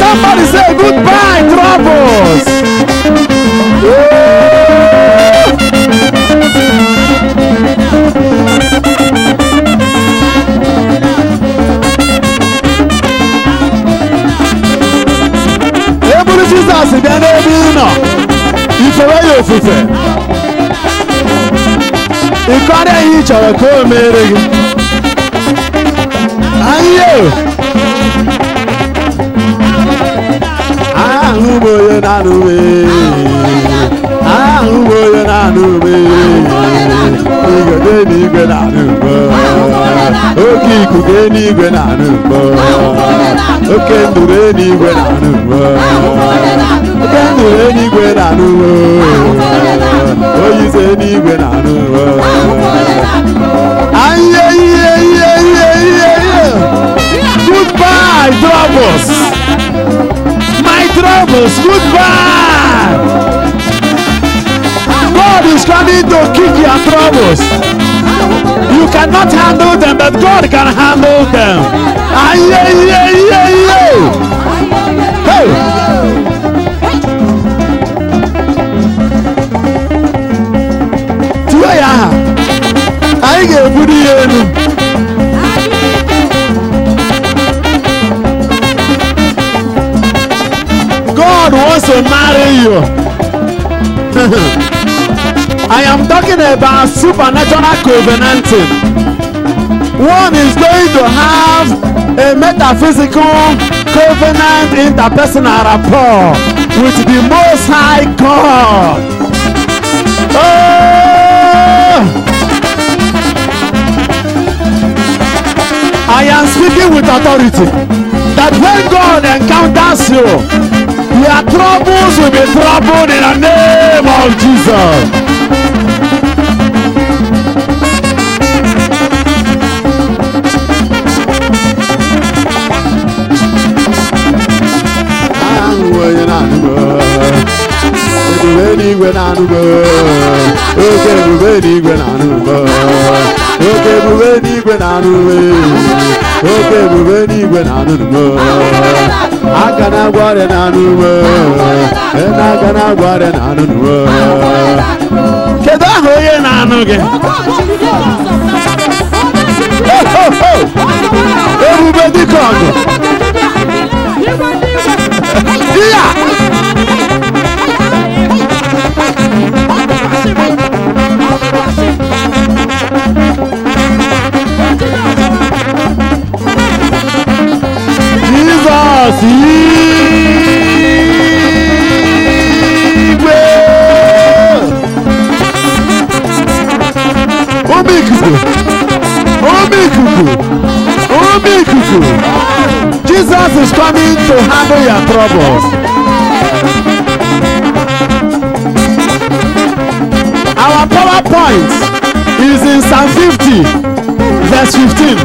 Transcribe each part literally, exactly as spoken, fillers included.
Somebody say goodbye, troubles. Eburu Jesus bịa n'ebe ị nọ. Ifewe ya ofufe. Ịkọrọ ihe ị chọrọ ka o mere gị. Ayo. Ahụ bụ onye na-anụwe. Ahụ bụ onye na-anụwe. Igwe n'igwe na-anụwe. Oke ikuku n'igwe na-anụwe. Oke nduru n'igwe na-anụwe. Oke nduru n'igwe na-anụwe. Oyise n'igwe na-anụwe. Aye aye aye aye aye. Goodbye, troubles. My troubles, goodbye. God is coming to kick your troubles. You cannot handle them, but God can handle them. Aye, aye, aye, aye. Hey. Tuwa ya ha. Anyị ga-ebuli ya elu. God wants to marry you. I am talking about supernatural covenanting. One is going to have a metaphysical covenant interpersonal rapport with the Most High God. Oh! I am speaking with authority that when God encounters you, your troubles will be troubled in the name of Jesus. Ebube na-anụgo, oke ebube n'igwe na-anụgo, oke ebube n'igwe na-anụgo, oke ebube n'igwe na-anụgo, aka na-agwọ ọrịa na-anụgo, aka na-agwọ ọrịa na-anụgo. Kedu aha onye na-anụ gị? Ebube dịka ọgụ. Jesus igwe omi ikuku omi ikuku omi ikuku. Jesus is coming to handle your troubles. Our PowerPoint is in Psalm fifty verse fifteen.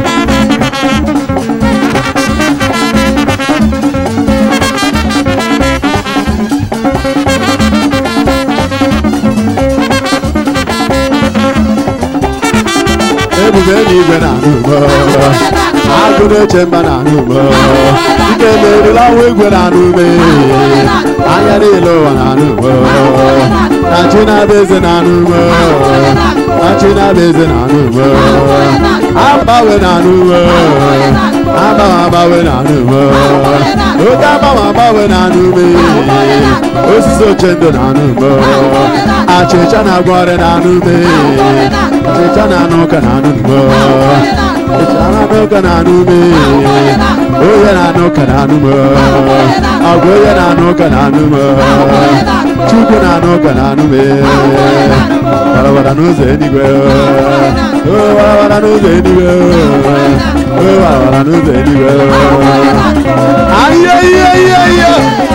Ebube n'igwe na-anụgo, agụ na-eche mba na-anụgo, ike merụla ọnwa igwe na-anụme, anya niile ụwa na-anụgo, na chi na-abụ eze na-anụgo, na chi na-abụ eze na-anụgo, agbanwe na-anụgo, agbanwe agbanwe na-anụgo, oke agbanwe agbanwe na-anụme, osisi oche ndụ na-anụgo, achịcha na-agwọ ọrịa na-anụme, achịcha na-anụ ụka na-anụgo, achịcha na-anụ ụka na-anụme, onye na-anụ ụka na-anụgo, ọgụ onye na-anụ ụka na-anụgo, Chukwu na-anụ ụka na-anụme, warawara n'ụzọ eluigwe, warawara n'ụzọ eluigwe, warawara n'ụzọ eluigwe. Ayo ayo ayo ayo.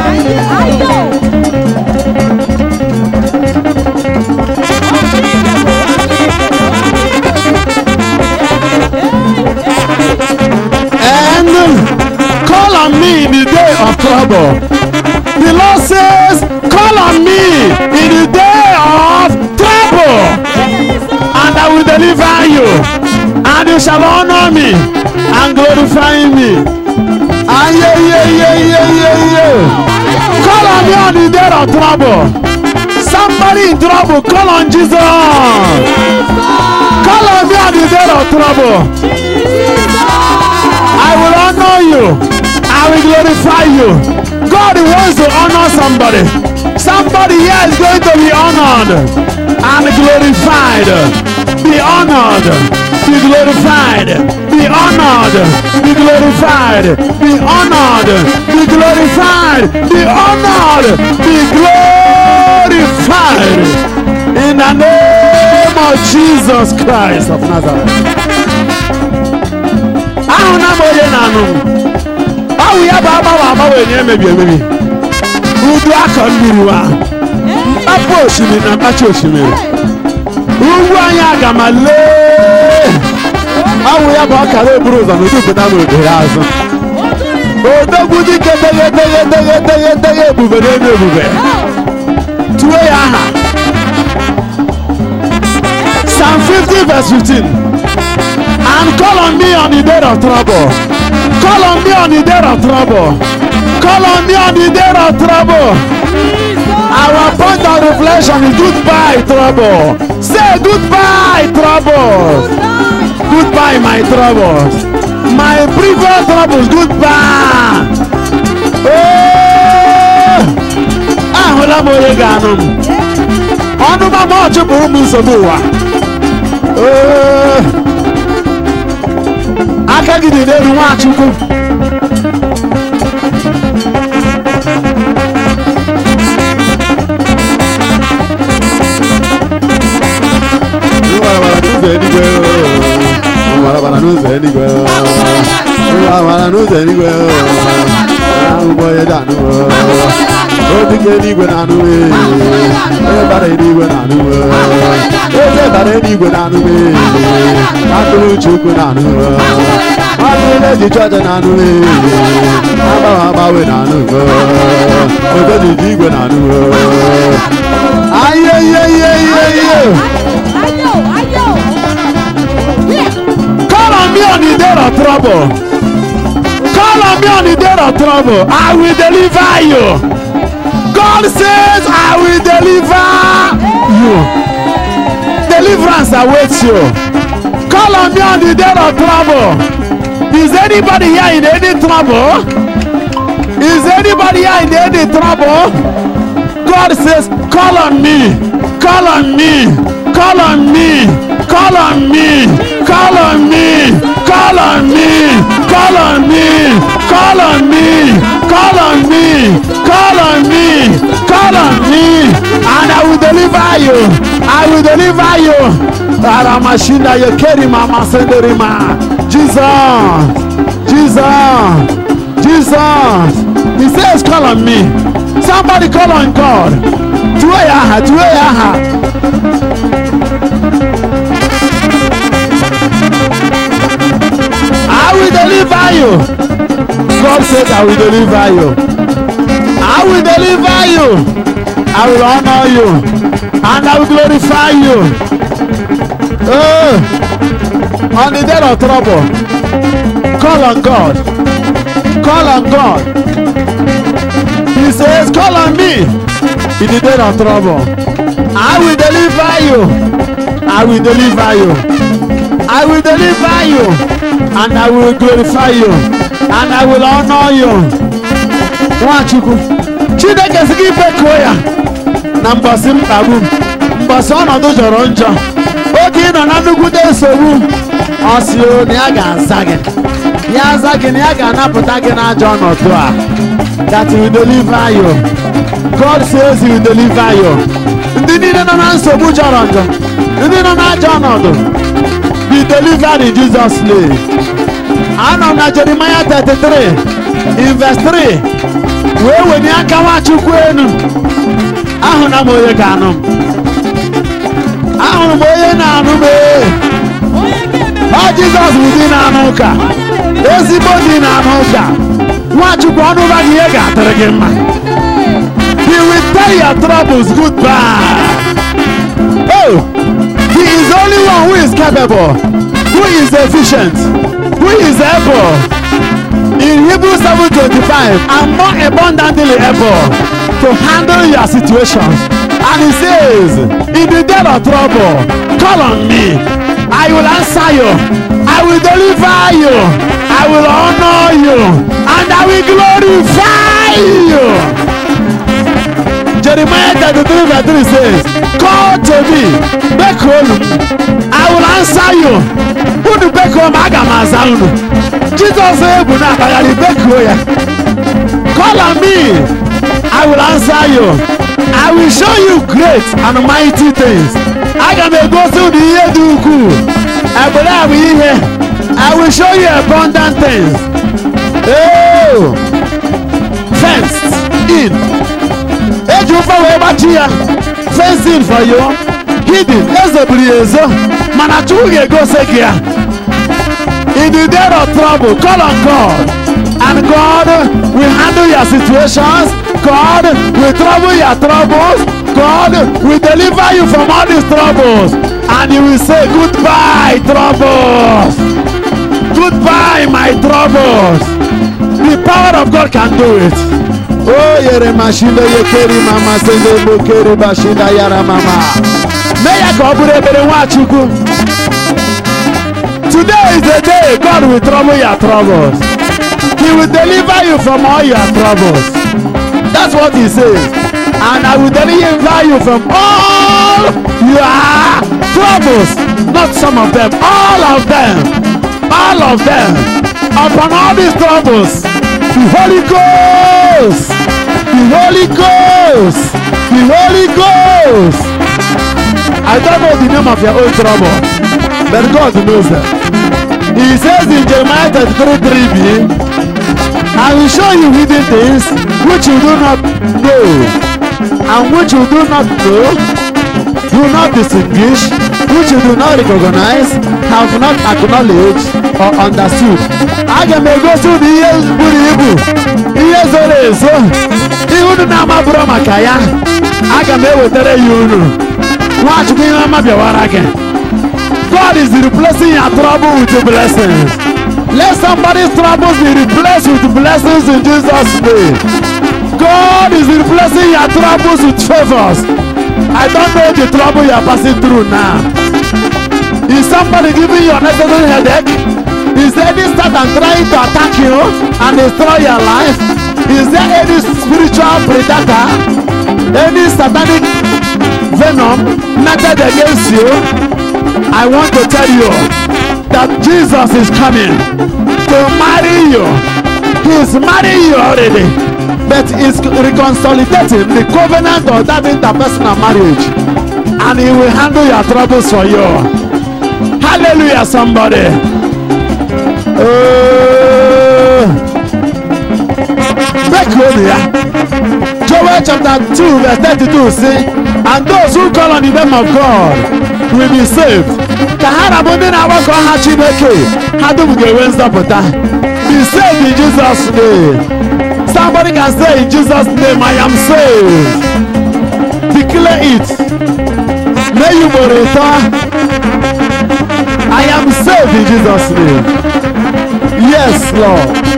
And call on me in the day of trouble. The Lord says, call on me in the day of trouble, and I will deliver you, and you shall honor me and glorify me. Aye, aye, aye, aye, aye, aye. me on the day of trouble. Somebody in trouble, call on Jesus. Call on me on the day of trouble. I will honor you. I will glorify you. God wants to honor somebody. Somebody here is going to be honored and glorified. Be honored. Be glorified. Be honored. Be glorified. Be honored. Be glorified. Be honored. Be glorified. In the name of Jesus Christ of Nazareth. I don't Awu ya baba wa ma we nye mebi mebi. Udu aka mmiri wa. Apo oshimi na apachi oshimi. Ugu anya agamale. Awu ya ba kare buru zo no dubu na mo de azu. Odogwu di kete yete yete yete yete ebube na ebube. Tuwe ya ha. Psalm fifty verse fifteen. And call on me on the day of trouble. Call on me on the day of trouble. Call on me on the day of trouble. Our point of reflection is goodbye, trouble. Say goodbye, trouble. Goodbye, my troubles. My previous troubles, goodbye. Oh, ah, hola moye ganum. Onu ma mo chupu mu sobuwa. Oh. Aka gidi n'elu Nwachukwu. Wara n'ụzọ eluigwe. Wara n'ụzọ eluigwe. Ụgbọ ya danụ. Odike eluigwe na anụ. Onye bara eluigwe na anụ. Onye bara eluigwe na anụ. Atụrụ Chukwu na anụ. Atụrụ na-eji chọọchị na anụ. Agbanwe agbanwe na anụ. Obodo ji igwe na anụ. Aye aye aye aye. Call on me on the day of trouble. Call on me on the day of trouble. I will deliver you. God says, I will deliver you. Deliverance awaits you. Call on me on the day of trouble. Is anybody here in any trouble? Is anybody here in any trouble? God says, call on me. Call on me. Call on me. Call on me. Call on me. Call on me. Call on me. Call on me. Call on me. Call on me. Call on me. And I will deliver you. I will deliver you. Aramashinda yekerima masenderima. Jesus. Jesus. Jesus. He says call on me. Somebody call on God. Tueyaha. Tueyaha. I will deliver you. God said I will deliver you. I will deliver you. I will honor you. And I will glorify you. Oh, on the day of trouble, call on God. Call on God. He says, call on me in the day of trouble. I will deliver you. I will deliver you. I will deliver you. And I will glorify you. And I will honor you. Nwachukwu. Chineke sị gị bekuo ya na mbọsị mkpagbu. Mbọsị ọnọdụ jọrọ njọ. Oge ị nọ na nnukwu nsogbu. Ọ sị o na ya ga-aza gị. Ya aza gị na ya ga-anapụta gị n'ajọ ọnọdụ a. That he will deliver you. God says he will deliver you. Ndị niile nọ na nsogbu jọrọ njọ. Ndị nọ n'ajọ ọnọdụ. Be delivered in Jesus' name. Anọ na Jeremiah thirty-three in verse three. Wee wenye aka Nwachukwu enu. Ahụ na m onye ga-anụ m. Ahụrụ m onye na-anụ m. Ọ Jizọs bụ di na-anụ ụka. Ezigbo di na-anụ ụka. Nwachukwu ọnụ ụba gị ihe ga-atụrụ gị mma. He will tell your troubles goodbye. Oh, he is the only one who is capable, who is efficient, who is able. In Hebrews seven twenty-five, I'm more abundantly able to handle your situations. And he says, in the day of trouble, call on me. I will answer you. I will deliver you. I will honor you. And I will glorify you. Jeremiah thirty-three verse three says, call to me. Back home. I will answer you. Who the back home? I got my sound. Jesus said, call on me. I will answer you. I will show you great and mighty things. I can go through the year do cool. I believe here. I will show you abundant things. Oh, fenced in. Ejufa webatia. Fenced in for you. Hidden. Ezebriezo. Manachuge go sekia. In the day of trouble, call on God. And God will handle your situations. God will trouble your troubles. God will deliver you from all these troubles. And you will say, goodbye, troubles. Goodbye, my troubles. The power of God can do it. Oh, yere mashinde yekeri mama sende bokeri bashinda yara mama. Meya kobure bere wachuku. Today is the day God will trouble your troubles. He will deliver you from all your troubles. That's what he says. And I will deliver you from all your troubles. Not some of them. All of them. All of them. Upon all these troubles, the Holy Ghost. The Holy Ghost. The Holy Ghost. I don't know the name of your own trouble, but God knows them. He says in Jeremiah thirty-three three b, I will show you hidden things which you do not know, and which you do not know, do not distinguish, which you do not recognize, have not acknowledged or understood. I can go through the years, years or so. Even now, my brother Makaya, I can be with you. Watch me, Mama again. God is replacing your trouble with your blessings. Let somebody's troubles be replaced with blessings in Jesus' name. God is replacing your troubles with favors. I don't know the trouble you are passing through now. Is somebody giving you unnecessary headache? Is there any Satan trying to attack you and destroy your life? Is there any spiritual predator? Any satanic venom meted against you? I want to tell you that Jesus is coming to marry you. He is marrying you already, but he's reconsolidating the covenant of that interpersonal marriage, and he will handle your troubles for you. Hallelujah, somebody. Uh, back home here. Joel chapter two verse thirty-two say, and those who call on the name of God will be saved. Kaharabundi na wako ha Chineke. Hadu muge wenza pota. Be saved in Jesus' name. Somebody can say in Jesus' name, I am saved. Declare it. May you moreta. I am saved in Jesus' name. Yes, Lord.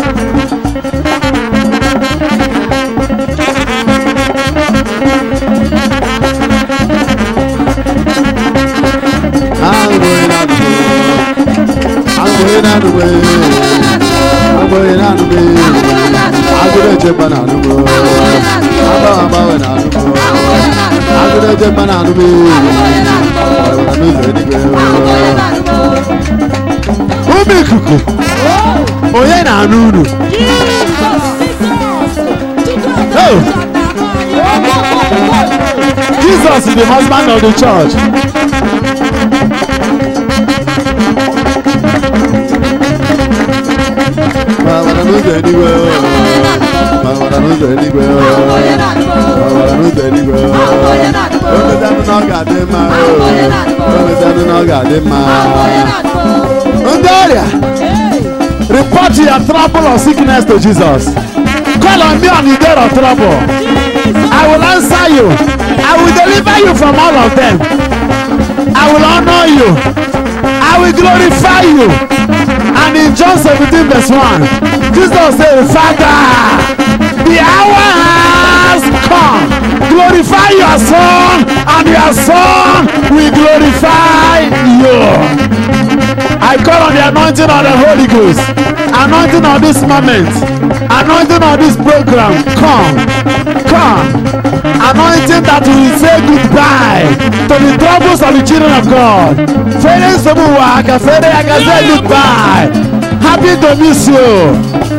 I'm going out of the way. I'm going out of the way. I'm going to jump on the way. I'm going out of the way. I'm going to jump on the way. I'm going to jump on the way. Oh, Jesus is the husband of the church. I wanna lose anywhere. I wanna lose anywhere. I wanna lose anywhere. Don't let them know God in my own. Don't let them know God in my own. Undaria, report your trouble or sickness to Jesus. Call on me on the day of trouble. I will answer you. I will deliver you from all of them. I will honor you. I will glorify you. And in John seventeen verse one, Jesus said, Father, the hour has come. Glorify your Son, and your Son will glorify you. I call on the anointing of the Holy Ghost, anointing of this moment, anointing of this program. Come, come, anointing that will say goodbye to the troubles of the children of God. Fede Sobuwa, I can say goodbye. Happy to miss you.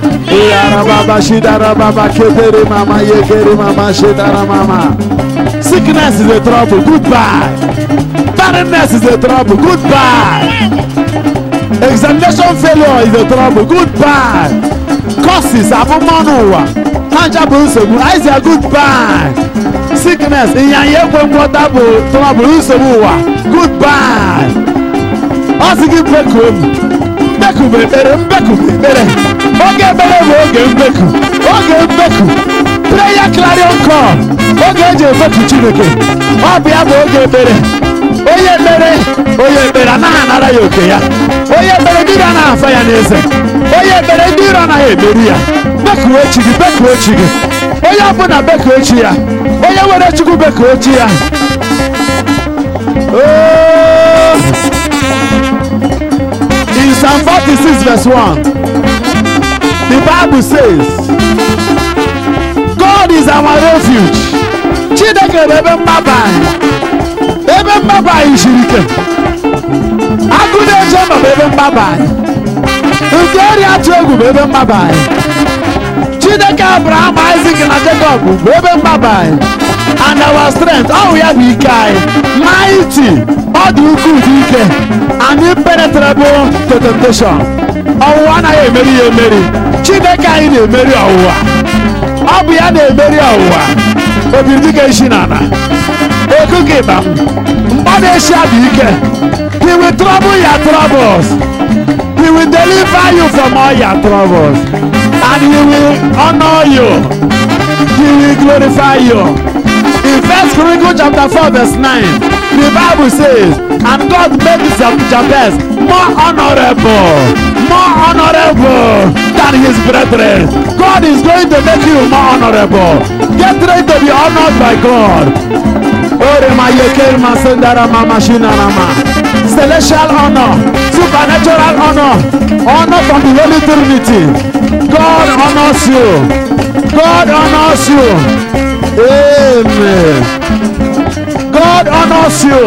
Sickness is a trouble. Goodbye. Barrenness is a trouble. Goodbye. Examination failure is a trouble. Goodbye. Curses, abomanuwa. Hanjabu, I say goodbye. Sickness, trouble. Goodbye. Asiki beku. Beku bere, beku bere. Oge bere, oge beku. Oge beku. Prayer clarion call. Oge je beku Chineke. Obi abo oge bere. Oye bere, oye bere na anara yoke ya. Oye bere dira na afa ya n'eze. Oye bere dira na eberi ya. Beku echi gi, beku echi gi. Oye abu na beku echi ya. Oye were chukwu beku echi ya. Oh. In Psalm forty-six verse one, the Bible says, God is our refuge. Chineke bebe mbabai. Bebe mbabai shirike. Akude chema bebe mbabai. Ugeri atu egwu bebe mbabai. Chineke Abraham, Isaac na Jacob bebe mbabai. And our strength, all we have is mighty, all the good, and impenetrable to temptation. Oh, one I marry, you marry. Chineke in a marry, oh, I'll be a marry, oh, obligation. A cookie, Mother Shabike, he will trouble your troubles, he will deliver you from all your troubles, and he will honor you, he will glorify you. In First Chronicles chapter four verse nine, the Bible says, and God made Jabez more honorable, more honorable than his brethren. God is going to make you more honorable. Get ready to be honored by God. Celestial honor, supernatural honor, honor from the Holy Trinity. God honors you. God honors you. Amen. God honors you.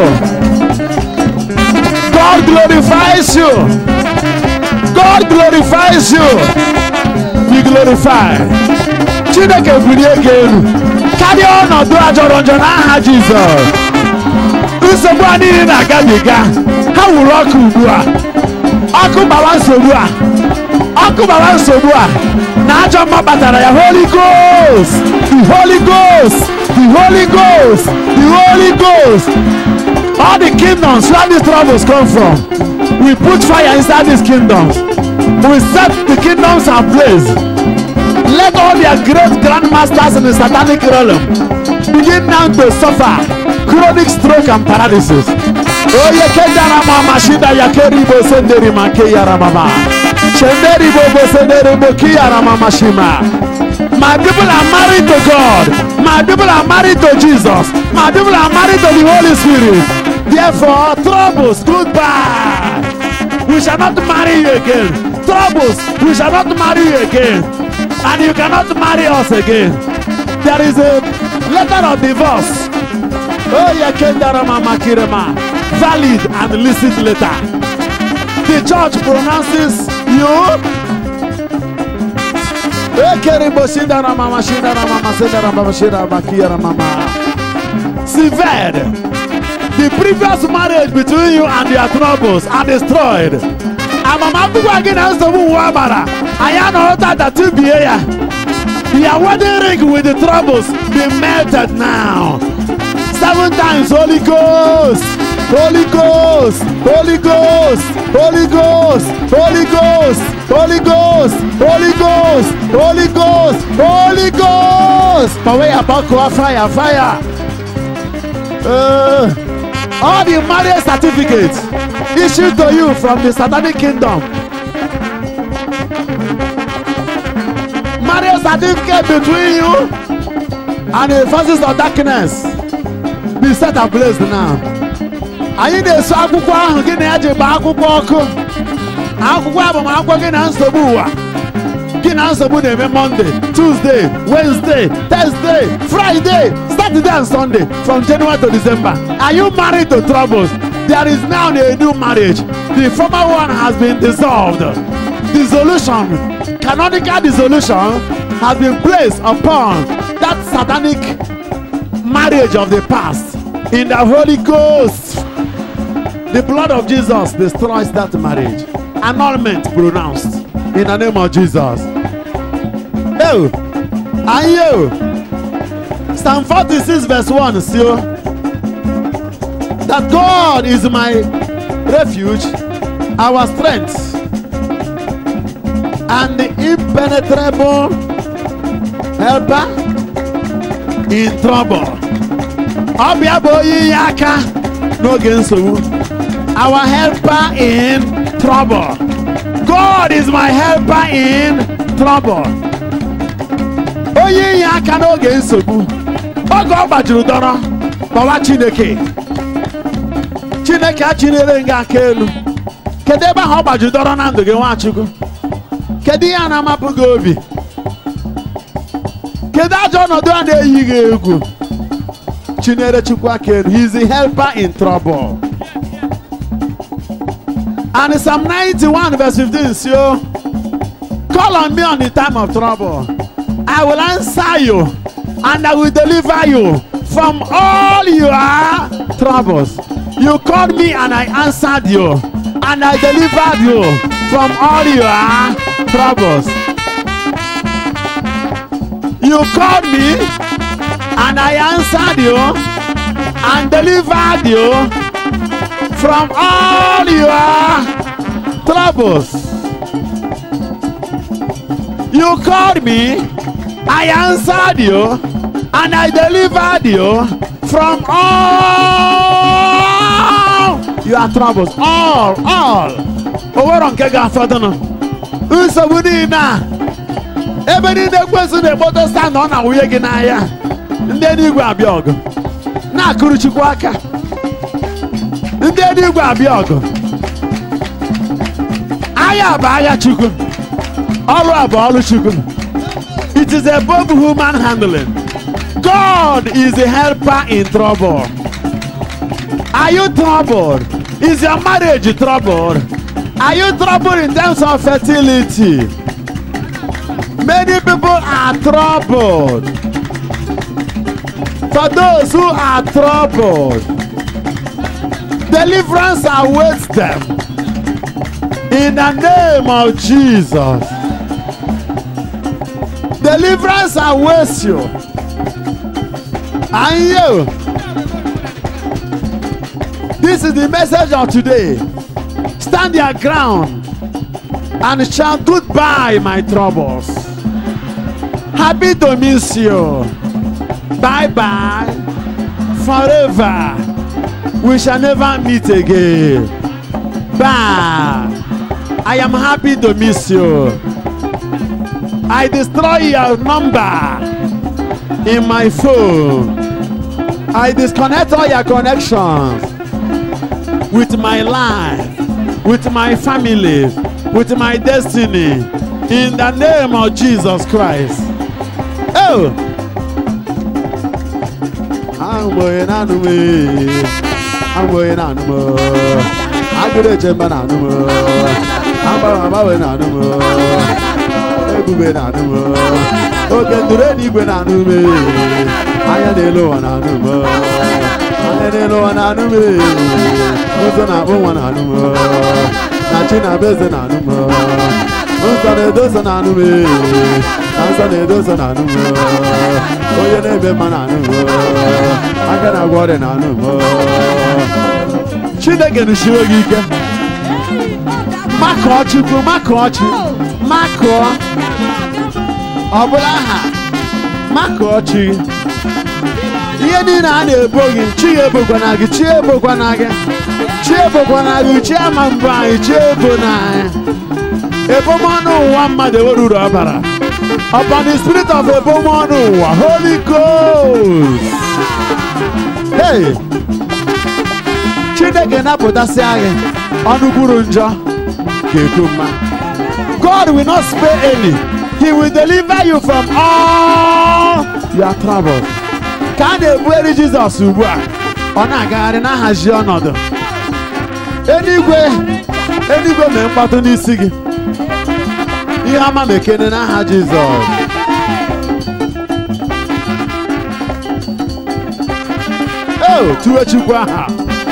God glorifies you. God glorifies you. Be glorified. Chineke biri again. Carry on or do a joronjo na Jesus. Nsogbu anyị na-agabiga. Ha wuru ọkụ ugbu a. Ọkụ gbawa nsogbu a. Ọkụ gbawa nsogbu a. Na ajọ mma kpatara ya Holy Ghost. The Holy Ghost, the Holy Ghost, the Holy Ghost. All the kingdoms where these troubles come from, we put fire inside these kingdoms. We set the kingdoms ablaze. Let all their great grandmasters in the satanic realm begin now to suffer chronic stroke and paralysis. Oh, you can't mama shida yakeri bo senderi make yara mama. Chenderi bo bo senderi bo ki yara mama shima. My people are married to God. My people are married to Jesus. My people are married to the Holy Spirit. Therefore, troubles, goodbye. We shall not marry you again. Troubles, we shall not marry you again. And you cannot marry us again. There is a letter of divorce. Oh, Yakendarama Makirema. Valid and illicit letter. The church pronounces you. Severed the previous marriage between you and your troubles are destroyed. Your wedding ring with the troubles be melted now. Seven times Holy Ghost, Holy Ghost, Holy Ghost, Holy Ghost, Holy Ghost, Holy Ghost, Holy Ghost, Holy Ghost, Holy Ghost. Fire, fire, fire. Uh, all the marriage certificates issued to you from the satanic kingdom certificate between you and the forces of darkness be set ablaze now. Anyị na-eso akwụkwọ ahụ gị na ya ji gba akwụkwọ ọkụ. Akwụkwọ agbamakwụkwọ gị na nsogbu ụwa. Gị na nsogbu na-eme Monday, Tuesday, Wednesday, Thursday, Friday, Saturday and Sunday from January to December. Are you married to troubles? There is now a new marriage. The former one has been dissolved. Dissolution, canonical dissolution has been placed upon that satanic marriage of the past. In the Holy Ghost, the blood of Jesus destroys that marriage. Annulment pronounced in the name of Jesus. Oh, and you, Psalm forty-six verse one, see that God is my refuge, our strength, and the impenetrable helper in trouble. Our helper in trouble. God is my helper in trouble. Oye yaka n'oge nsogbu. Oge ọ gbajuru dọrọ kpọwa Chineke. Chineke achịnyere nga aka elu. Kedu ebe ahụ ọ gbajuru dọrọ na ndụ gị Nwachukwu? Kedu ihe a na-amapụ gị obi? Kedu ajọ ọnọdụ a na-eyi gị egwu? Chinere Chukwu aka elu. He is the helper in trouble. And in Psalm ninety-one verse fifteen, so call on me on the time of trouble. I will answer you and I will deliver you from all your troubles. You called me and I answered you and I delivered you from all your troubles. You called me and I answered you and delivered you from all your troubles. You called me, I answered you, and I delivered you from all your troubles. All, all. Over on Kega Fadana. Usabudina. Ebony the question about the stand on a week in Aya. And then you grab your go. Na Kuruchukwaka. And then you grab your go. Aya Baya Chukun. All about Chukun. It is above human handling. God is a helper in trouble. Are you troubled? Is your marriage troubled? Are you troubled in terms of fertility? Many people are troubled. For those who are troubled, deliverance awaits them. In the name of Jesus. Deliverance awaits you. And you. This is the message of today. Stand your ground and shout goodbye, my troubles. Happy to miss you. Bye bye. Forever. We shall never meet again. Bye. I am happy to miss you. I destroy your number in my phone. I disconnect all your connections with my life, with my family, with my destiny, in the name of Jesus Christ. Oh! I'm going on the way. I'm going on the way. I'm going to jump on the way. I'm going on the way. I'm going on the way. Okay, do they go on the way? I am the low one on the way. I am the low one on the way. What's the number one on the way? Nachina Bezan on the way. What's the dozen on the way? Answer the dozen on the way. Oh, you never man on the way. I can't go on the way. She didn't show you. Mako Chuku, Mako Chuku, Mako Obulaha, Mako Chi. Yedina de Bogin, Chiebo Guanagi, Chiebo Guanagi, Chiebo Guanagi, Chairman Brai, Chiebo Nai. Ebomano, one mother, Urabara. upon the spirit of Ebomonu, Holy Ghost. Hey, Chineke na potasi anyị ọnụ kwuru njọ ga-ekwu mma. God will not spare any. He will deliver you from all your troubles. Ka a na-ebugheri Jizọs ugbu a, ọ na-agagharị na-ahazi ọnọdụ. Eluigwe, eluigwe mee mkpatụ n'isi gị. Ihe ọma mekene n'aha Jizọs. Oh, tuwe Chukwu aha.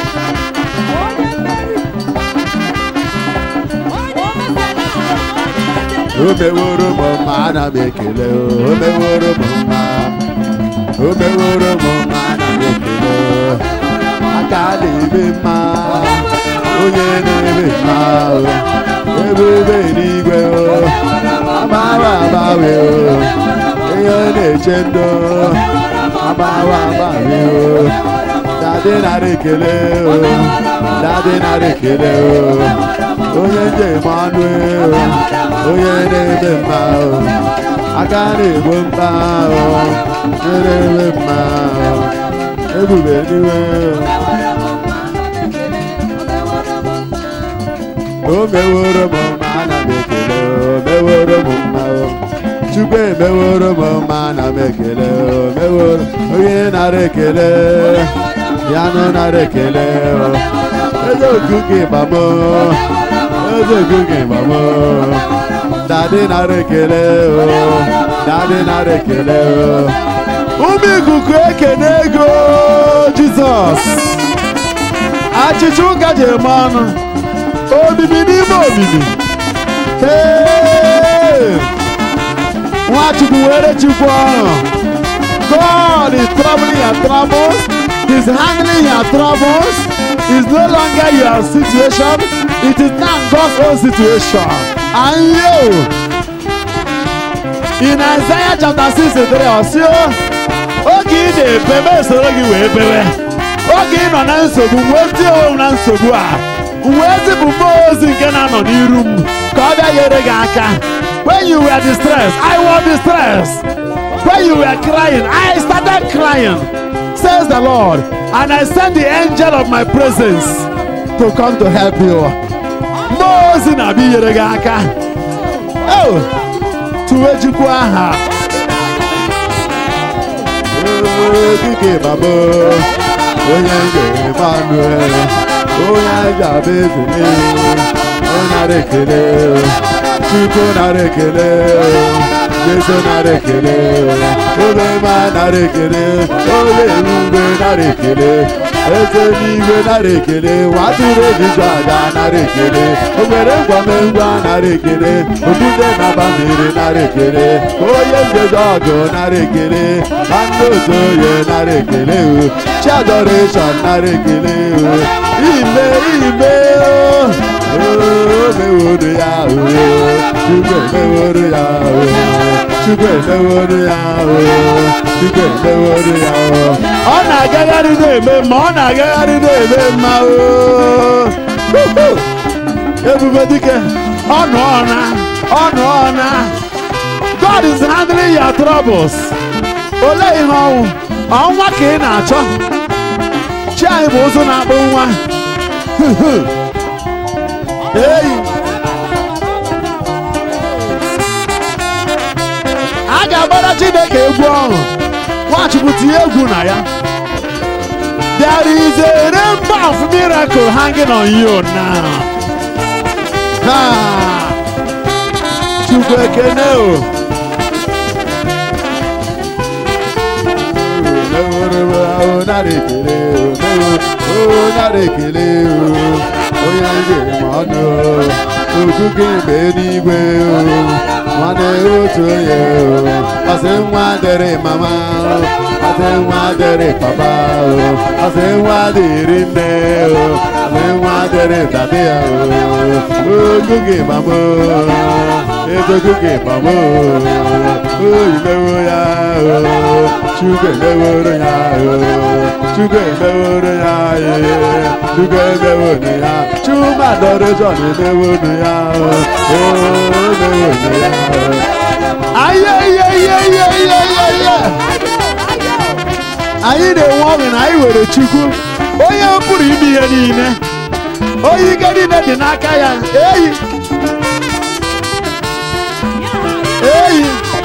O meworo m mma, ana m ekele. O meworo m mma. O meworo m mma, ana m ekele. Aka na-eme mma, onye na-eme mma, ebube n'igwe, agbawa agbawe, ihe na-eche ndụ, agbawa agbawe, dadị nara ekele, dadị nara ekele, onye njem ọnụ, onye na-eme mma, aka na-egbo mma, na-eme mma, ebube n'igwe. O meworo m mma, ana m ekele. O meworo m mma, Chukwu emeworo m mma, ana m ekele. O meworo onye nara ekele, ya nọ nara ekele. Eze okuke ịgbam, eze okuke ịgbam, dadị nara ekele, dadị nara ekele. Ụmụ ikuku ekene ego Jizọs, achịcha ụka ji eme ọnụ. Obibi n'ime obibi. Hey! Nwachukwu were Chukwu ọrụ. God is troubling your troubles. He's handling your troubles. It's no longer your situation. It is now God's own situation. And you, in Isaiah chapter sixty-three, ọsị oge ị na-ebebe soro gị wee bebe. Oge ị nọ na nsogbu, wee tie onwe na nsogbu a. When you were distressed, I was distressed. When you were crying, I started crying, says the Lord, and I sent the angel of my presence to come to help you. Oh, to Ejikwaha. Oya jabezele, ona rekele, Chukwu na rekele, Jesu na rekele, Olema na rekele, Ole Ube na rekele, Eze n'igwe na rekele, Waturu Ejijada na rekele, Ogwere Ngwamengwa na rekele, Odude na Bamiri na rekele, Oye Njezogo na rekele, Andozoye na rekele, Chadoration na rekele, Ime ime o, o meworo ya o, Chukwu meworo ya o, Chukwu meworo ya o, Chukwu meworo ya o. Ọ na-agagharị na-eme mma, ọ na-agagharị na-eme mma o. Ebube dike, ọnụ ọna, ọnụ ọna. God is handling your troubles. Olee ihe ọnwụ? Ọnwa ka ị na-achọ. Chi anyị bụ ụzọ na-akpụ nwa. Hey! A ga-agbara Chineke egwu ọṅụ. Nwachukwu tinye egwu na ya. There is a rainbow of miracle hanging on you now. Ha! Chukwu ekene o. Oya njem ọnụ, okuke mgbe n'igwe, nwanne otu onye, ọsị nwa dịrị mama, ọsị nwa dịrị papa, ọsị nwa dịrị nne, ọsị nwa dịrị dada ya, okuke mama, okuke mama, oyi mewo ya, Chukwu emeworo ya. Chukwu emeworo ya ee. Chukwu emeworo ya. Chuma adoration emeworo ya o. Emeworo ya o. Aye ye ye ye ye ye ye. Anyị na-enwe ọṅụ na anyị were Chukwu onye pụrụ ime ihe niile. Onye ike niile dị n'aka ya. Eyi. Eyi.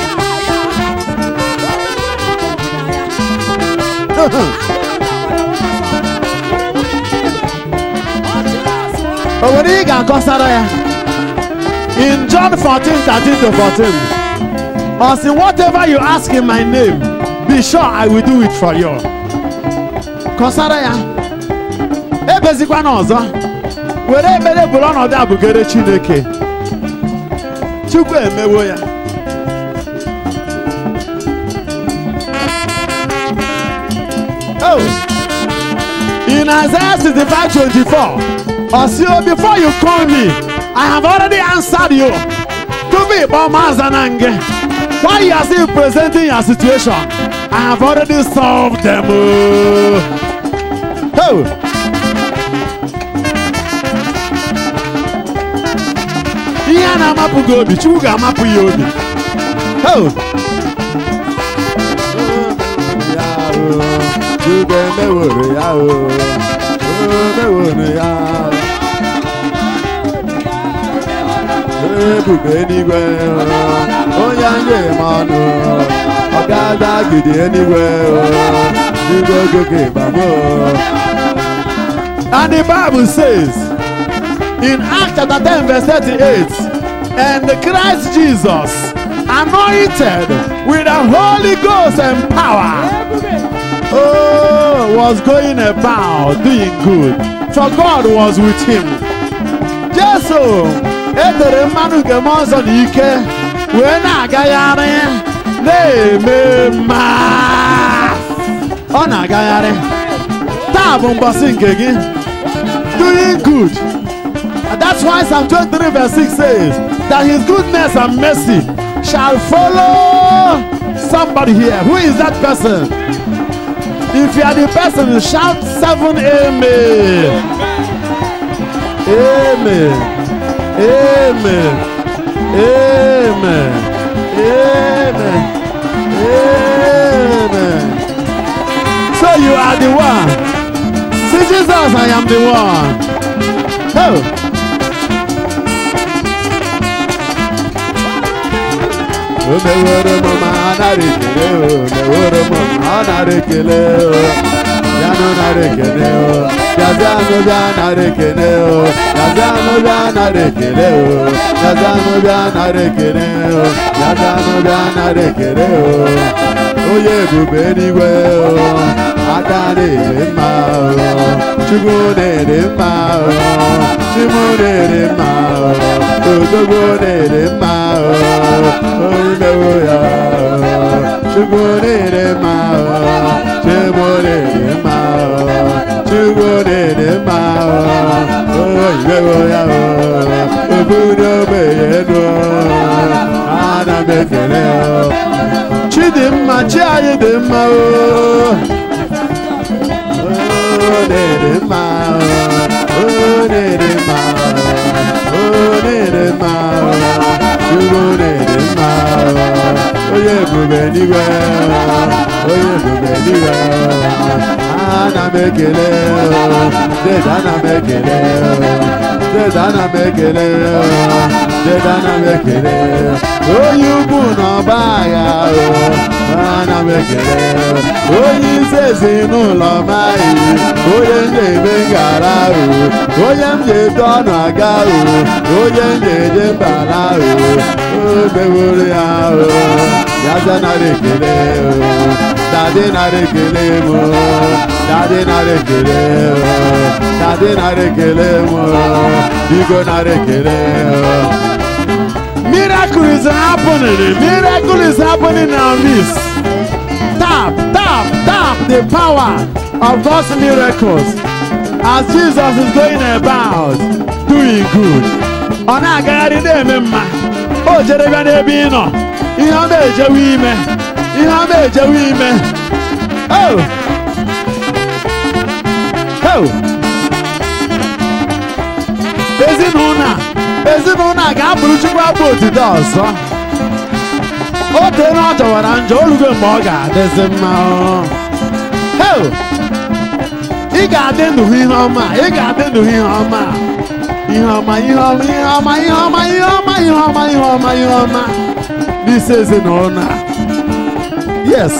O nwere ị ga-akọsara ya. In John fourteen, thirteen to fourteen. Or say, whatever you ask in my name, be sure I will do it for you. Kọsara ya. Ebezikwa n'ọzọ. Were ekpere bụrụ ọnọdụ abụgere Chineke. Chukwu emewo ya. Oh. In Isaiah sixty-five twenty-four. Osio, before you call me, I have already answered you. To me, Bomazanange. Why you are still presenting your situation? I have already solved them. Oh. Ihe na-amapụ gị obi, Chukwu ga-amapụ ya obi. Oh. Chukwu emeworo ya o. Emeworo ya. Ebube eluigwe onye anyị eme ọnụ ọ ga-ada gidi eluigwe igwe ogoge gbamo. And the Bible says in Acts chapter ten verse thirty-eight, and Christ Jesus anointed with the Holy Ghost and power, oh, was going about doing good, for God was with him. Jesus etere mmanụ nke mmụọ nsọ dị ike wee na-agagharị na-eme mma. Ọ na-agagharị. Taa bụ mbọsị nke gị. Doing good. And that's why Psalm twenty-three verse six says that his goodness and mercy shall follow somebody here. Who is that person? If you are the person, shout seven amen. Amen. Amen. Amen. Amen. Amen. So you are the one. See Jesus, I am the one. Oh. Yano narekele o, yazano bia narekele o, yazano bia narekele o, yazano bia narekele o, yazano bia narekele o. Oye ebube eluigwe o, aka na-ere mma o, Chukwu na-ere mma o, Chukwu na-ere mma o, Odogwu na-ere mma o, Oyimewo ya o, Chukwu na-ere mma o, Chukwu na-ere mma o, Chukwu na-ere mma o, Oyimewo ya o, obodo ogbenye enu o, ana m ekele o. Chidimma, chi anyị dị mma o. O na-ere mma o, o na-ere mma o, o na-ere mma o, Chukwu na-ere mma o, onye ebube eluigwe o, onye ebube eluigwe o. Ana m ekele o, dede ana m ekele o, dede ana m ekele o, dede ana m ekele o, onye ukwu n'ọba agha o, ana m ekele o, onye isi ezinụlọ m anyị, onye m na-eme ngara o, onye m na-eto ọnụ aga o, onye m na-eje mbara o, o meworo ya o, ya za nara ekele o, dade nara ekele m o, dade nara ekele o, dade nara ekele m o, biko nara ekele o. Miracle is happening. Miracle is happening in our midst. Tap, tap, tap the power of God's miracles as Jesus is going about doing good. Ọ na-agagharị na-eme mma. O jere bịa n'ebe ị nọ. Ihe ọ na-ejewe ime. Ihe ọ na-ejewe ime. Oh! Hey! Ezinụlọ ezinụlọ a ga-abụrụ Chukwu abụ otito ọzọ. O tere ọ jọwara njọ olugo mgbe ọ ga-adịzi mma. Hey! Ị ga-adị ndụ ihe ọma, ị ga-adị ndụ ihe ọma. Ihe ọma, ihe ọma, ihe ọma, ihe ọma, ihe ọma, ihe ọma, ihe ọma, ihe ọma. N'isi ezinụlọ. Yes.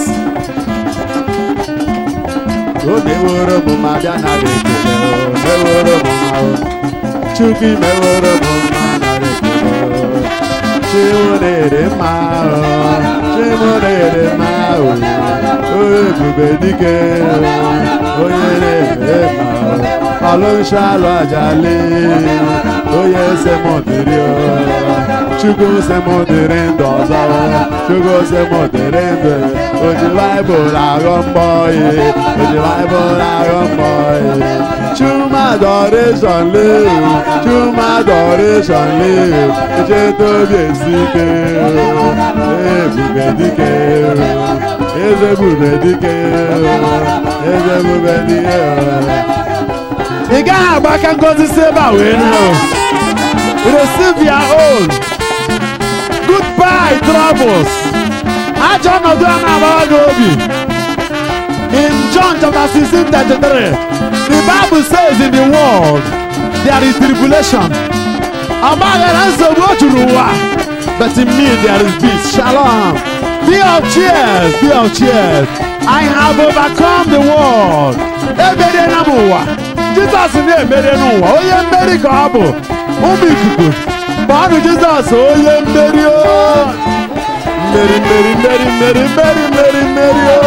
O meworo m ma bịa na ekele. O meworo m ma o. Chukwu meworo m ma na ekele. Chimunere ma o. Chimunere ma o. O ebube dike. Onye na-eme ma o. Alụnshalụ ajali. Onye ese m dịrị o. Chukwu se m dịrị ndụ ọzọ. Chukwu se m dịrị ndụ. O ji Baịbụl aghọ mbọyị. O ji Baịbụl aghọ mbọyị. Chuma adoration live. Chuma adoration live. Echeta obi esi ike. Ebube dike. Eze ebube dike. Eze ebube dike. Ị gaghị agba aka ngozi si ebe a wee na o. Receive your own. Goodbye troubles. Ajọ ọnọdụ a na-agbawa gị obi. In John chapter sixteen thirty-three, the Bible says in the world there is tribulation. Ọgbaghara nsogbu o juru ụwa. But in me there is peace. Shalom. Be of cheers. Be of cheers. I have overcome the world. Emeriela m ụwa. Jizọs na-emeri n'ụwa. Onye mmeri ka ọ bụ. Ụmụ ikuku. Kpọọnụ Jizọs onye mmeri o. Mmeri mmeri mmeri mmeri mmeri mmeri mmeri o.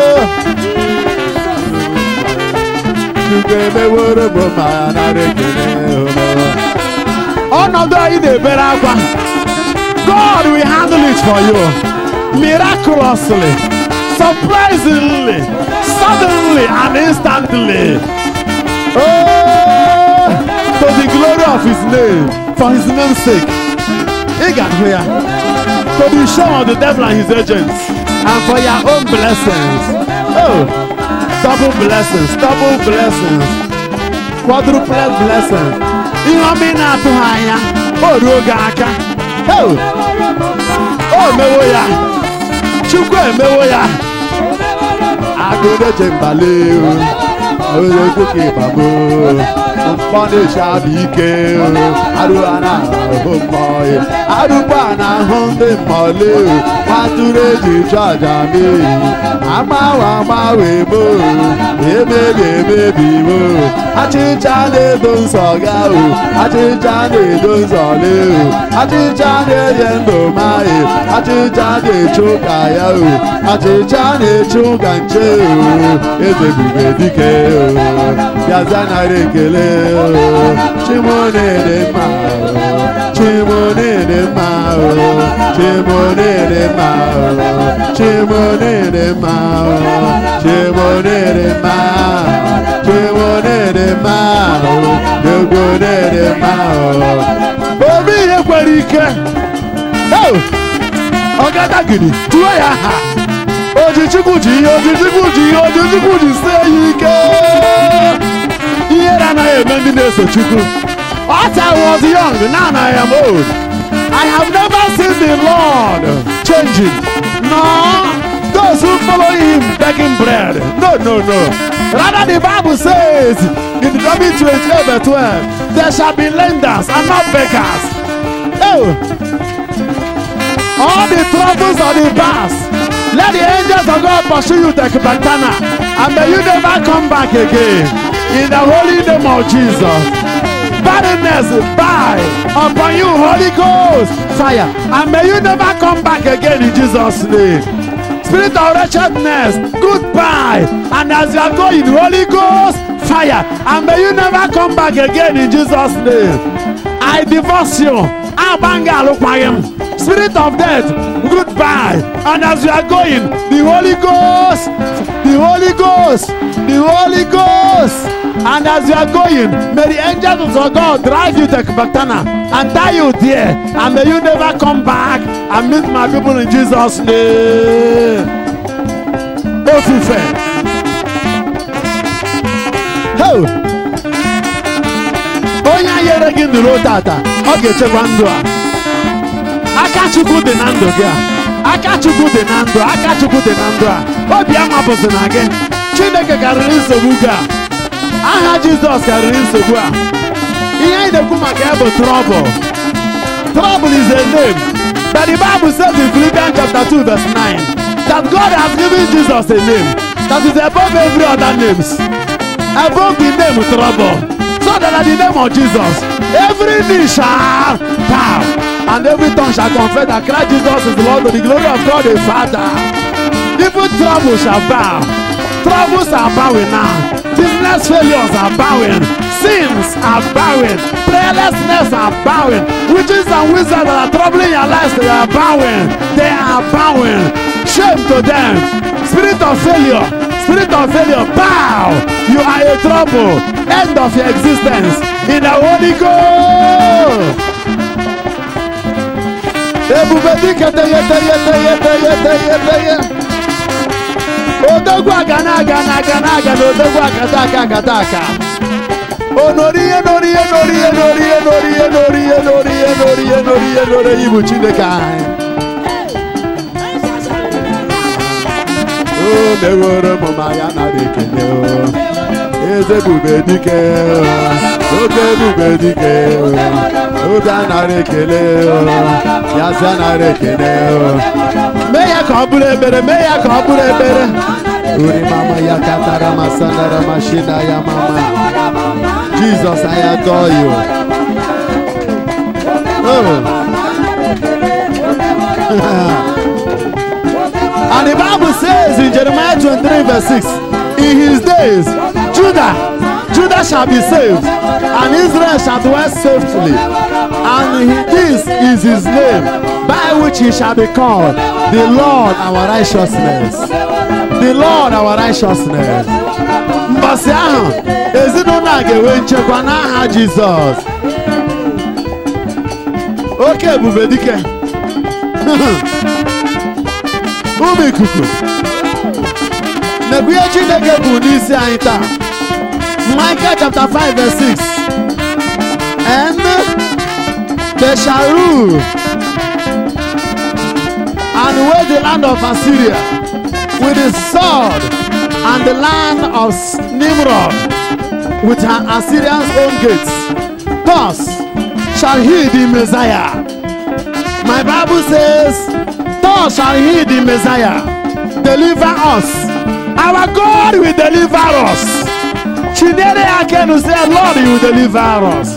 Chukwu emeworo m ma nara ekele o. Ọnọdụ anyị na-ebere akwa. God will handle it for you. Miraculously, surprisingly, suddenly and instantly. Oh, to the glory of his name, for his name's sake. He got here. To the shame of the devil and his agents, and for your own blessings. Oh, double blessings, double blessings, quadruple blessings. Ihe ọma ị na-atụghị anya, o ruo gị aka. Oh, o mewo ya. Chukwu emewo ya. Agụde chembale o. Onye kwuke babo. Mfọdụ shabi ike o. Arụwa na ahụ mmọnwụ. Arụkwa na ahụ ndị mmọnwụ. Atụrụ eji chụ aja mee. Agbawa agbawe mo. Emebi emebi mo. Achịcha na-edo nsọ ga o. Achịcha na-edo nsọ le o. Achịcha na-enye ndụ maghị. Achịcha na-echu ka ya o. Achịcha na-echu ka nche o. Eze ebube dike o. Bịaza nara ekele o. Chimonere mma o. Chimonere mma o. Chimonere mma o. Chimonere mma o. Chimonere mma. Chimonere mma o. Chimonere mma o. Obi ihe kwere ike. Ọgadagidi tụọ ya ha. Ojichukwu ji ihe, Ojichukwu ji ihe, Ojichukwu ji sie ya ike. Ihere anaghị eme ndị na-eso Chukwu. As I was young, now I am old. I have never seen the Lord changing. No, those who follow him begging bread. No, no, no. Rather the Bible says in Deuteronomy twenty-eight verse twelve, there shall be lenders and not beggars. Oh, all the troubles of the past, let the angels of God pursue you like Bactana, and may you never come back again. In the holy name of Jesus. Barrenness, die upon you, Holy Ghost, fire, and may you never come back again in Jesus' name. Spirit of wretchedness, goodbye, and as you are going, Holy Ghost, fire, and may you never come back again in Jesus' name. I divorce you. Spirit of death, goodbye, and as you are going, the Holy Ghost, the Holy Ghost, the Holy Ghost, and as you are going, may the angels of God drive you to Bactana and tie you there, and may you never come back and meet my people in Jesus' name. Oh, nyere gị ndụ tata, ọ ga-echekwa ndụ a. Aka Chukwu dị na ndụ gị a. Aka Chukwu dị na ndụ, aka Chukwu dị na ndụ a. Obi amapụsị na gị. Chineke karịrị nsogbu gị a. Aha Jizọs karịrị nsogbu a. Ihe anyị na-ekwu maka ya bụ trouble. Trouble is a name that the Bible says in Philippians chapter two verse nine that God has given Jesus a name that is above every other names. Above the name trouble. So that at the name of Jesus, every knee shall bow and every tongue shall confess that Christ Jesus is the Lord to the glory of God the Father. Even trouble shall bow. Troubles are bowing now. Business failures are bowing. Sins are bowing. Prayerlessness are bowing. Witches and wizards that are troubling your lives, they are bowing. They are bowing. Shame to them. Spirit of failure. Spirit of failure, bow. You are a trouble. End of your existence. In the Holy Ghost. Odogwu agana agana agana agana odogwu akata aka akata aka. Onoriye noriye noriye noriye noriye noriye noriye noriye noriye noriye ibu Chineke anyị. O meworo m ma ya nara ekele o. Eze ebube dike o. Oke ebube dike o. Oge anara ekele o. Ya si anara ekele o. Mee ya ka ọ bụrụ ebere, mee ya ka ọ bụrụ ebere. Uri mama ya katara masandara mashina ya mama. Jesus, I adore you. Oh. And the Bible says in Jeremiah twenty-three verse six, in his days, Judah, Judah shall be saved, and Israel shall dwell safely. And he, this is his name, by which he shall be called, the Lord our righteousness. The Lord our righteousness. Mbọsị ahụ, ezinụlọ a ga-enwe nchekwa n'aha Jizọs. Oke ebube dike. Ụmụ ikuku. N'ebue Chineke bụ n'isi anyị taa. Micah chapter five verse six. And they shall rule and wage the land of Assyria with the sword, and the land of Nimrod with her Assyrian's own gates. Thus shall he the Messiah. My Bible says, thus shall he the Messiah deliver us. Our God will deliver us. Chinere Akenu said, Lord, you will deliver us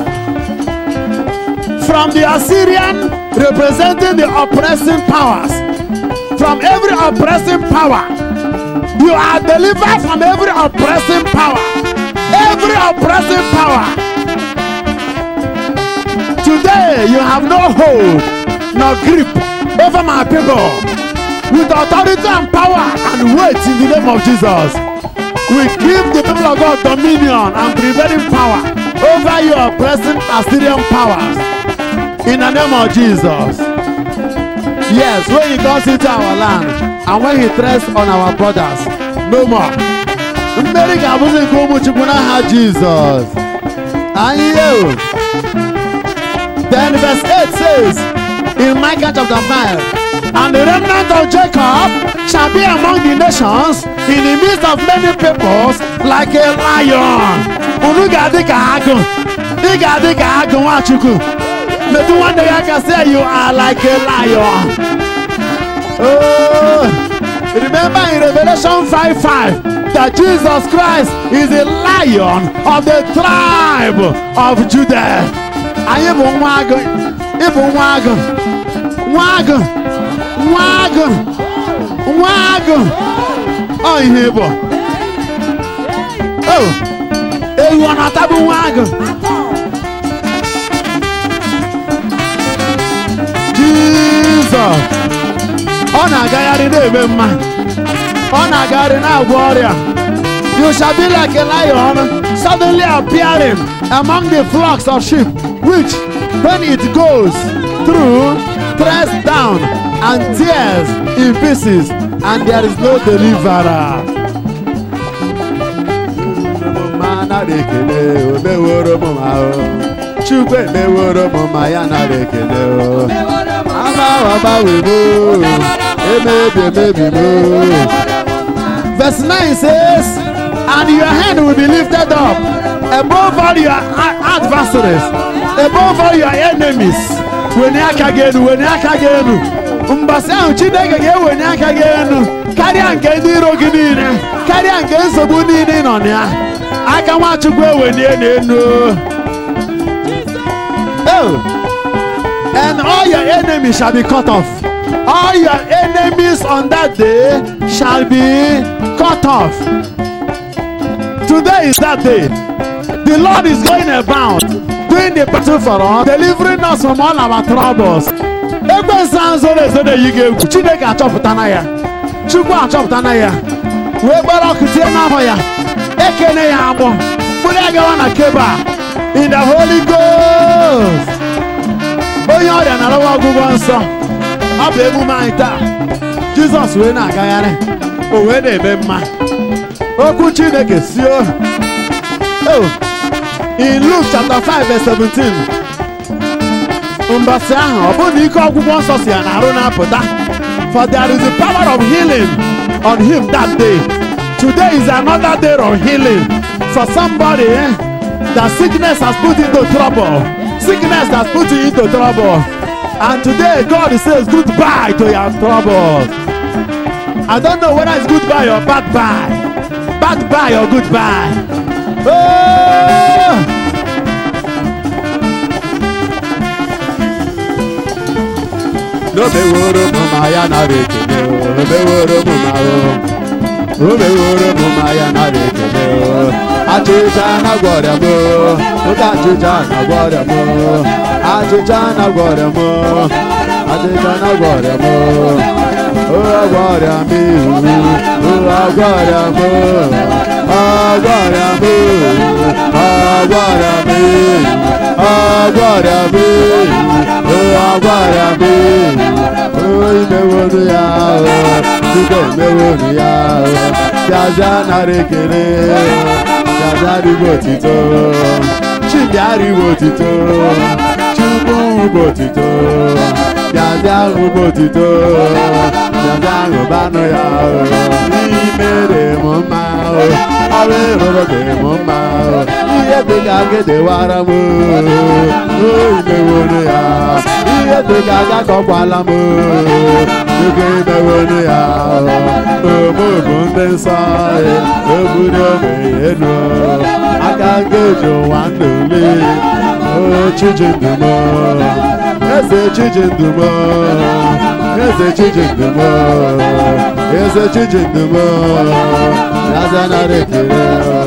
from the Assyrian, representing the oppressing powers. From every oppressing power. You are delivered from every oppressing power. Every oppressing power. Today you have no hold, no grip over my people. With authority and power and weight in the name of Jesus, we give the people of God dominion and prevailing power over your oppressing Assyrian powers. In the name of Jesus. Yes, when he comes into our land and when he treads on our borders, no more. Jesus. And you. Then verse eight says in Micah chapter five, and the remnant of Jacob shall be among the nations in the midst of many peoples like a lion. Maybe one day I can say you are like a lion. Oh, remember in Revelation five five that Jesus Christ is a lion of the tribe of Judah. I am a wagon, even wagon, wagon, wagon, wagon. Oh, here, oh, you are not a wagon. Ọ na-agagharị na-eme mma. Ọ na-agagharị na-agwọ ọrịa. You shall be like a lion suddenly appearing among the flocks of sheep, which when it goes through treads down and tears in pieces, and there is no deliverer. Chukwu emeworo m ma ya nara ekele o. Agbanwe agbanwe m, emebi emebi m. Verse nine says, and your hand will be lifted up above all your adversaries, above all your enemies. When you aka genu, when you aka genu, mbasa ahụ Chineke ga-ewenye aka gị enu karịa nke ndị iro gị niile, karịa nke nsogbu niile nọ na ya. Aka Nwachukwu ewenye n'enu. Oh, and all your enemies shall be cut off. All your enemies on that day shall be cut off. Today is that day. The Lord is going about doing the battle for us, delivering us from all our troubles. Ekwensu anzoro ezo na yige egwu. Chineke achọpụta na ya. Chukwu achọpụta na ya. Wee gbara ọkụ tie n'ahụ ya. Ekene ya agbọ. Mkpụrụ ya gawa na keba. In the Holy Ghost. Onye ọrịa na-arụwa ọgwụgwọ nsọ. Ọ bụ emume anyị taa. Jizọs wee na-agagharị. O wee na-eme mma. Okwu Chineke si o. Oh, in Luke chapter five verse seventeen. Mbasị ahụ ọ bụ na ike ọgwụgwọ nsọ si ya na-arụ na-apụta. For there is the power of healing on him that day. Today is another day of healing for somebody eh, that sickness has put into trouble. Sickness has put you into trouble. And today God says goodbye to your troubles. I don't know whether it's goodbye or bad bye. Bad bye or goodbye. Oh! No me woro mama ya na rekele o. No me woro mama o. No me woro mama ya na rekele o. Achịcha na gwọrịa m o. Ụta achịcha na gwọrịa m o. Achịcha na gwọrịa m o. Achịcha na gwọrịa m o. O agwọrịa m ihu. O agwọrịa m o. Agwọrịa m o. Agwọrịa m ihu. Agwọrịa m ihu. O agwọrịa m ihu. O imewonu ya o. Chukwu emewonu ya o. Bịaza nara ekele. Bịaza rigbo otito. Chibịa rigbo otito. Chukwu ugbo otito. Bịaza ugbo otito. Bịaza ṅụbanụ ya o. Imere m mma o. Ọrụ ịrụrụ dị m mma o. Ihe dị ka agedewara m o. O imewonu ya. Ihe dị ka agakọkwala m o. Chukwu imewonu ya o. Omu bụ ndị nsọ ya. Oburu ogbenye elu. Aka ngeji ụwa ndụli. O Chijindu m. Eze Chijindu m. Eze Chijindu m. Eze Chijindu m. Bịaza nara ekele.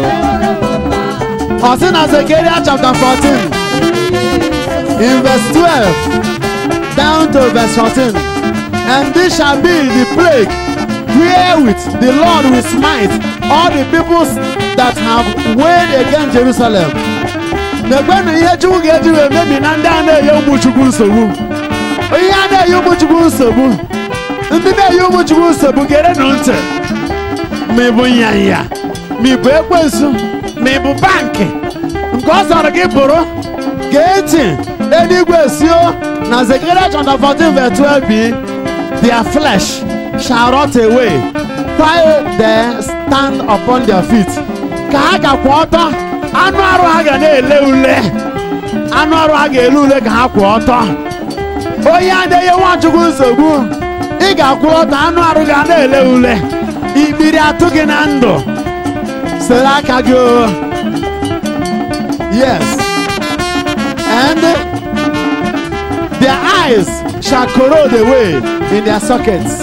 Ọ sị na Zechariah chapter fourteen in verse twelve down to verse fourteen. And this shall be the plague wherewith the Lord will smite all the peoples that have waged against Jerusalem. N'ekwenu ihe Chukwu ga-eji wee mebi na ndị a na-enye ụmụ Chukwu nsogbu. Ihe a na-enye ụmụ Chukwu nsogbu. Ndị na-enye ụmụ Chukwu nsogbu gerenụ ntị. Ma ị bụ nyanya, ma ị bụ ekwensu, ma ị bụ bankị. Nke ọ sọrọ gị bụrụ gee ntị eluigwe sio na Zechariah chapter fourteen verse twelve b. Their flesh shall rot away while they stand upon their feet. Ka ha ga-kwụ ọtọ, anụ arụ ha ga na-ele ule. Anụ arụ ha ga-ele ule ka ha kwụ ọtọ. Onye adịghị Nwachukwu nsogbu, ị ga-akwụ ọtọ, anụ arụ ga na-ele ule. Ikpiri atụ gị na ndụ. Sere aka gị o. Yes. And their eyes shall corrode away in their sockets.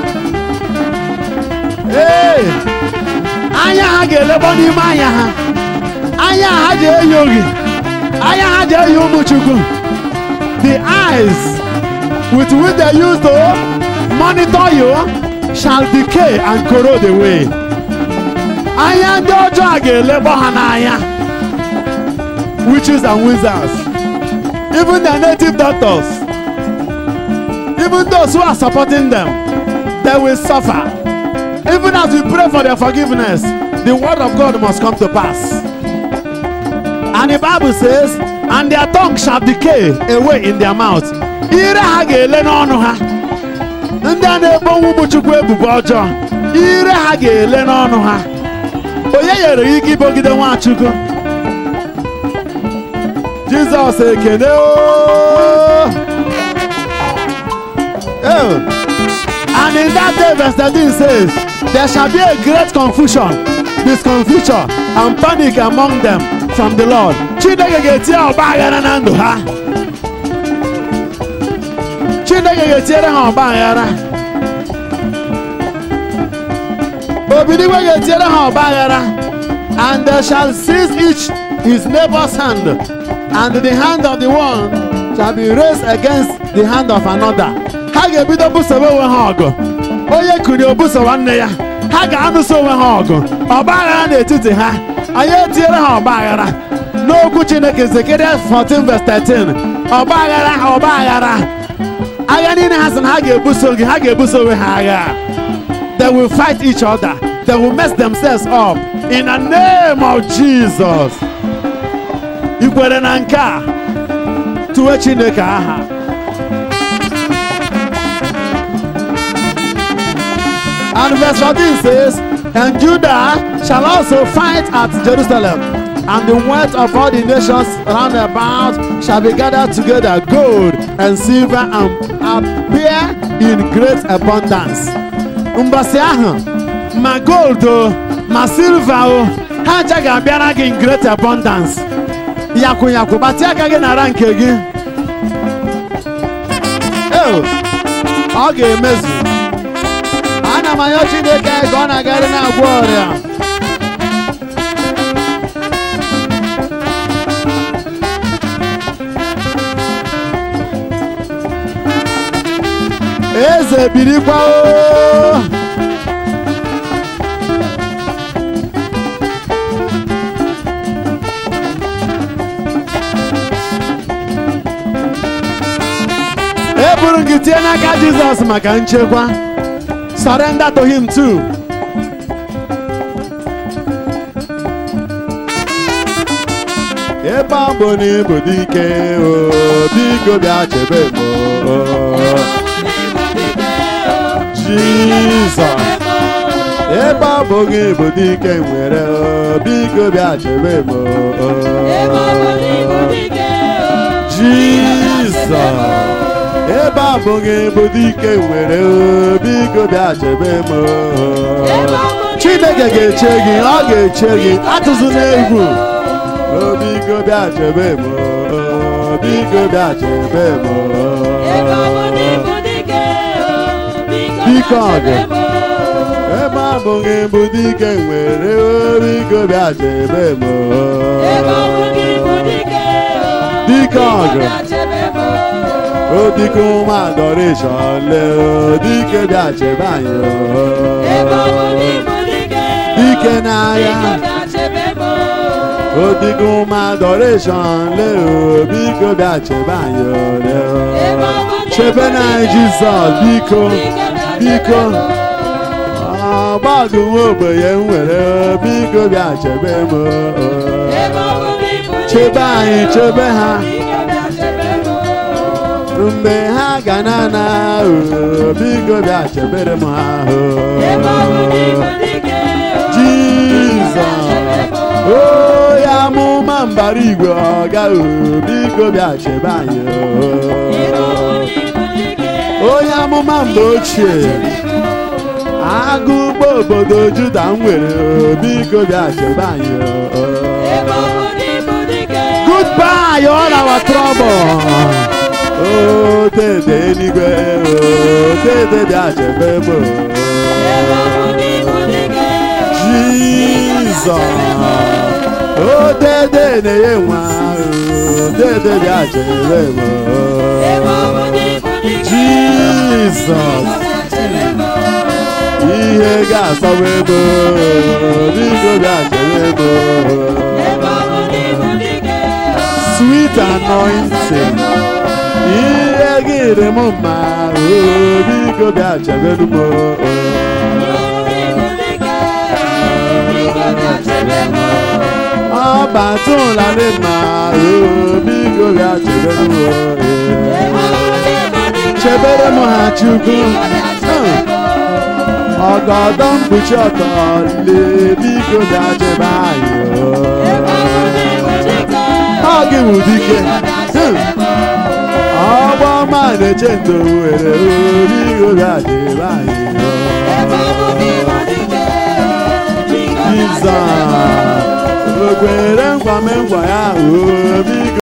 Hey! Anya ha ga-elebo n'ime anya ha. Anya ha ji eyi ogi. Anya ha ji eyi ụmụ Chukwu. The eyes with which they used to monitor you shall decay and corrode away. Anya ndị ọjọọ ga-elebo ha n'anya. Witches and wizards. Even their native doctors. Even those who are supporting them, they will suffer. Even as we pray for their forgiveness, the word of God must come to pass. And the Bible says, and their tongue shall decay away in their mouth. Ire ha ga-ele n'ọnụ ha. Ndị a na-ebo ụmụ Chukwu ebubo ọjọọ, ire ha ga-ele n'ọnụ ha. Onye nyere ike ibogide Nwachukwu? Jizọs ekene o. And in that day, verse thirteen says, there shall be a great confusion, discomfiture, and panic among them from the Lord. Chineke ga-etinye ọgba aghara na ndụ ha. Chineke ga-etinyere ha ọgba aghara. Obidigwe ga-etinyere ha ọgba aghara. And they shall seize each his neighbor's hand, and the hand of the one shall be raised against the hand of another. Ha ga-ebido busowe onwe ha ọgụ. Onye kụrụ obuso nwanne ya. Ha ga-anụso onwe ha ọgụ. Ọgba aghara n'etiti ha. Anyị etinyere ha ọgba aghara. N'okwu Chineke, Zechariah fourteen verse thirteen. Ọgba aghara, ọgba aghara. Agha niile ha sị na ha ga-ebuso gị, ha ga-ebuso onwe ha agha. They will fight each other. They will mess themselves up in the name of Jesus. I kwere na nke a? Tụwe Chineke aha. And verse fourteen says, and Judah shall also fight at Jerusalem, and the wealth of all the nations round about shall be gathered together, gold and silver, and appear in great abundance. Mbasi ahụ, ma gold o, ma silver o, ha aja ga-abịara gị in great abundance. Yakwu yakwu, gbatị aka gị nara nke gị. Ọ ga-emezu. Ana m ayọ Chineke ka ọ na-agarị na-agwọ ọrịa. Eze birikwa o. E buru gị tie n'aka Jizọs maka nchekwa. Surrender to him too. Ebe abụ n'ịbụ dike o, biko bịa chebe m o. Jesus. Ebe abụ gị bụ dike nwere o, biko bịa chebe m o. Jesus. Ebe abụ gị bụ dike nwere o, biko bịa chebe m o. Chineke ga-eche gị, ọ ga-eche gị, atụzụna egwu. O biko bịa chebe m o, biko bịa chebe m o. Biko ọgụ. Ebe abụ gị bụ dike nwere o, biko bịa chebe m o. Biko ọgụ. O dike ụmụ adoration le o, dike bịa chebe anyị o. Dike n'agha. O dike ụmụ adoration le o, biko bịa chebe anyị o. Chebe na anyị Jizọs, biko, biko. Agbagụ nwa ogbenye nwere o, biko bịa chebe m o. Chebe anyị, chebe ha. Mgbe ha ga na-ana o, biko bịa chebere m ha o. Jizọs. O ya amụma mbara igwe ọga o, biko bịa chebe anyị o. Onye amụma mgbe ochie, agụgbo obodo Juda nwere o, biko bịa chebe anyị o. Goodbye all our trouble. Oh, dede eluigwe, oh, dede bịa chebe m o. Jesus. Oh, dede na-enye nwa, oh, dede bịa chebe m o. Jesus. Ihe ga-asọwa ego, biko bịa chebe m o. Sweet anointing. Ihe gịrị m mma o, biko bịa chebere m o. Ọ batụla dị mma biko bịa chebere m chebere m ha Chukwu ọgọdọ mkpuchi ọtọ lee biko bịa chebe anyị ọ gị bụ dike ọgbọ ọma na-eche ndo were biko bịa chebe anyị Jizọs o kwere nkwa me nkwa ya biko